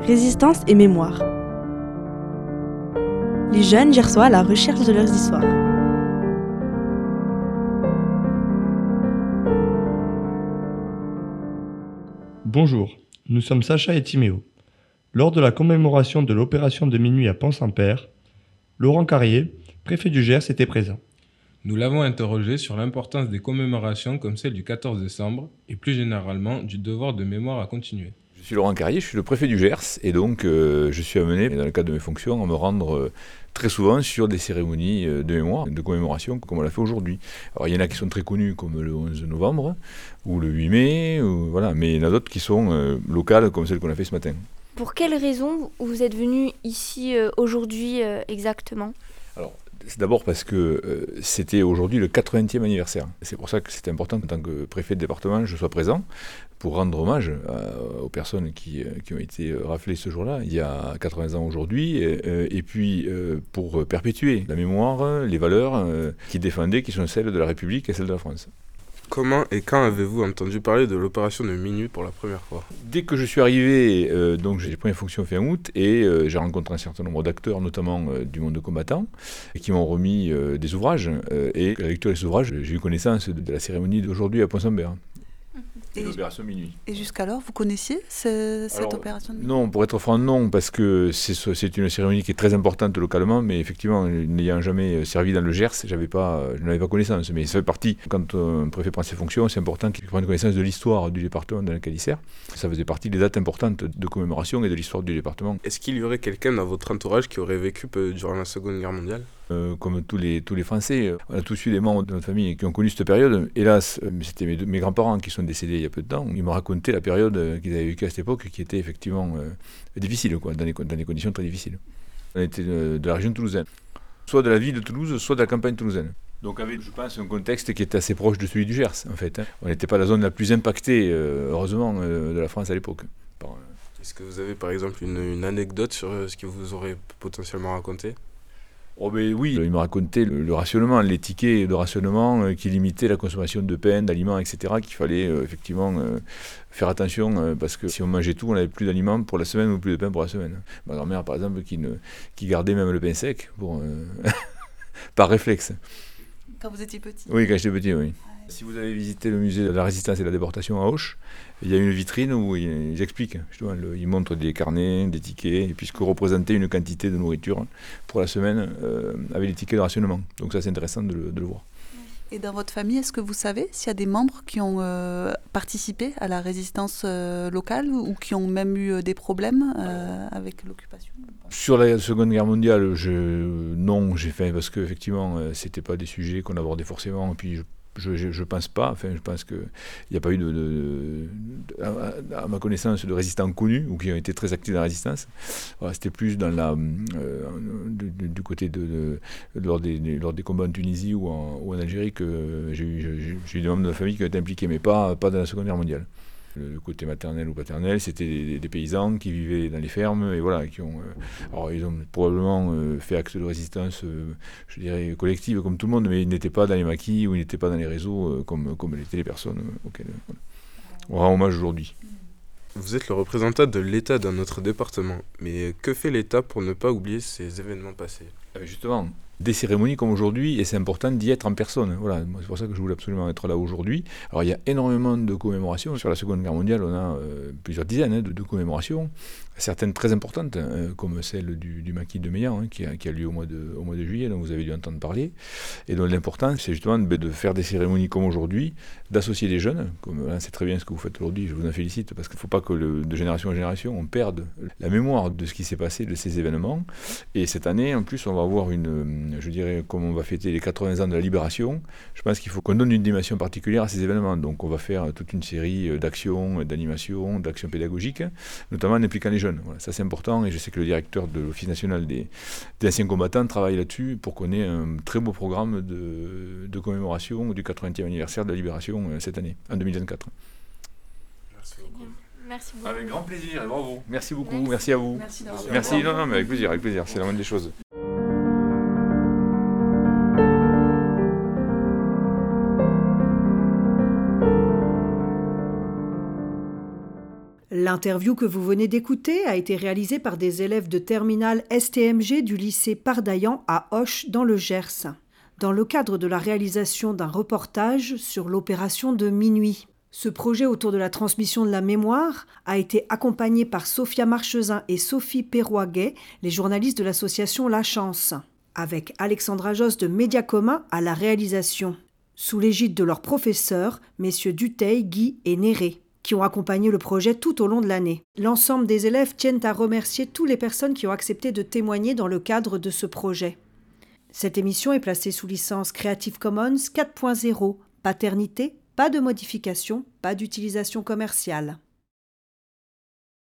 résistance et mémoire. Les jeunes gersois à la recherche de leurs histoires. Bonjour, nous sommes Sacha et Timéo. Lors de la commémoration de l'opération de minuit à Pont-Saint-Père, Laurent Carrier, préfet du Gers, était présent. Nous l'avons interrogé sur l'importance des commémorations comme celle du 14 décembre et plus généralement du devoir de mémoire à continuer. Je suis Laurent Carrier, je suis le préfet du Gers et donc je suis amené, dans le cadre de mes fonctions, à me rendre très souvent sur des cérémonies de mémoire, de commémoration, comme on l'a fait aujourd'hui. Alors il y en a qui sont très connus comme le 11 novembre ou le 8 mai, voilà, mais il y en a d'autres qui sont locales comme celle qu'on a fait ce matin. Pour quelles raisons vous êtes venu ici aujourd'hui exactement ? Alors, c'est d'abord parce que c'était aujourd'hui le 80e anniversaire. C'est pour ça que c'était important qu'en tant que préfet de département, je sois présent pour rendre hommage aux personnes qui ont été raflées ce jour-là, il y a 80 ans aujourd'hui, et puis pour perpétuer la mémoire, les valeurs qui défendaient, qui sont celles de la République et celles de la France. Comment et quand avez-vous entendu parler de l'opération de minuit pour la première fois ? Dès que je suis arrivé, donc j'ai pris mes fonctions fin août et j'ai rencontré un certain nombre d'acteurs, notamment du monde combattant, qui m'ont remis des ouvrages. Et à la lecture de ces ouvrages, j'ai eu connaissance de la cérémonie d'aujourd'hui à Pont-Saint-Père. Et l'opération minuit. Et jusqu'alors, vous connaissiez cette opération de minuit ? Non, pour être franc, non, parce que c'est une cérémonie qui est très importante localement, mais effectivement, n'ayant jamais servi dans le Gers, je n'avais pas connaissance. Mais ça fait partie, quand un préfet prend ses fonctions, c'est important qu'il prenne connaissance de l'histoire du département dans lequel il sert. Ça faisait partie des dates importantes de commémoration et de l'histoire du département. Est-ce qu'il y aurait quelqu'un dans votre entourage qui aurait vécu durant la Seconde Guerre mondiale ? Comme tous les Français, on a tous eu des membres de notre famille qui ont connu cette période. Hélas, c'était mes grands-parents qui sont décédés il y a peu de temps. Ils m'ont raconté la période qu'ils avaient vécue à cette époque, qui était effectivement difficile, dans des conditions très difficiles. On était de la région toulousaine, soit de la ville de Toulouse, soit de la campagne toulousaine. Donc avec, je pense, un contexte qui était assez proche de celui du Gers, en fait. On n'était pas la zone la plus impactée, heureusement, de la France à l'époque. Est-ce que vous avez par exemple une anecdote sur ce qu'ils vous auraient potentiellement raconté ? Oh ben oui, il m'a raconté le rationnement, les tickets de rationnement qui limitaient la consommation de pain, d'aliments, etc., qu'il fallait effectivement faire attention parce que si on mangeait tout, on n'avait plus d'aliments pour la semaine ou plus de pain pour la semaine. Ma grand-mère, par exemple, qui gardait même le pain sec par réflexe. Quand vous étiez petit ? Oui, quand j'étais petit, oui. Si vous avez visité le musée de la Résistance et de la Déportation à Auch, il y a une vitrine où ils expliquent, justement, ils montrent des carnets, des tickets, et puis ce que représentait une quantité de nourriture pour la semaine avec les tickets de rationnement. Donc ça, c'est intéressant de le voir. Et dans votre famille, est-ce que vous savez s'il y a des membres qui ont participé à la résistance locale ou qui ont même eu des problèmes avec l'occupation ? Sur la Seconde Guerre mondiale, non, j'ai fait parce qu'effectivement, c'était pas des sujets qu'on abordait forcément, et puis je pense pas, je pense qu'il n'y a pas eu à ma connaissance de résistants connus ou qui ont été très actifs dans la résistance. Voilà, c'était plus dans du côté lors des combats en Tunisie ou en Algérie que j'ai eu des membres de la famille qui ont été impliqués, mais pas dans la Seconde Guerre mondiale. Le côté maternel ou paternel, c'était des paysans qui vivaient dans les fermes et voilà, alors ils ont probablement fait acte de résistance, je dirais collective comme tout le monde, mais ils n'étaient pas dans les maquis ou ils n'étaient pas dans les réseaux comme l'étaient les personnes auxquelles on rend hommage aujourd'hui. Vous êtes le représentant de l'État dans notre département, mais que fait l'État pour ne pas oublier ces événements passés ? Justement, des cérémonies comme aujourd'hui, et c'est important d'y être en personne. Voilà, c'est pour ça que je voulais absolument être là aujourd'hui. Alors il y a énormément de commémorations. Sur la Seconde Guerre mondiale, on a plusieurs dizaines de commémorations, certaines très importantes, comme celle du maquis de Meillan, qui a lieu au mois de juillet, dont vous avez dû entendre parler. Et donc l'important, c'est justement de faire des cérémonies comme aujourd'hui, d'associer des jeunes, c'est très bien ce que vous faites aujourd'hui, je vous en félicite, parce qu'il ne faut pas que de génération en génération, on perde la mémoire de ce qui s'est passé, de ces événements. Et cette année, en plus, on va avoir je dirais, comme on va fêter les 80 ans de la Libération, je pense qu'il faut qu'on donne une dimension particulière à ces événements. Donc on va faire toute une série d'actions, d'animations, d'actions pédagogiques, notamment en impliquant les jeunes. Voilà, ça c'est important et je sais que le directeur de l'Office national des anciens combattants travaille là-dessus pour qu'on ait un très beau programme de commémoration du 80e anniversaire de la Libération cette année, en 2024. Merci beaucoup. Avec grand plaisir et bravo. Merci beaucoup, merci à vous. Merci, non, mais avec plaisir, c'est la moindre des choses. L'interview que vous venez d'écouter a été réalisée par des élèves de terminale STMG du lycée Pardaillan à Auch dans le Gers, dans le cadre de la réalisation d'un reportage sur l'opération de minuit. Ce projet autour de la transmission de la mémoire a été accompagné par Sophia Marchesin et Sophie Perroguet, les journalistes de l'association La Chance, avec Alexandra Josse de Média Commun à la réalisation, sous l'égide de leurs professeurs, messieurs Dutheil, Guy et Néré, qui ont accompagné le projet tout au long de l'année. L'ensemble des élèves tiennent à remercier toutes les personnes qui ont accepté de témoigner dans le cadre de ce projet. Cette émission est placée sous licence Creative Commons 4.0, paternité, pas de modification, pas d'utilisation commerciale.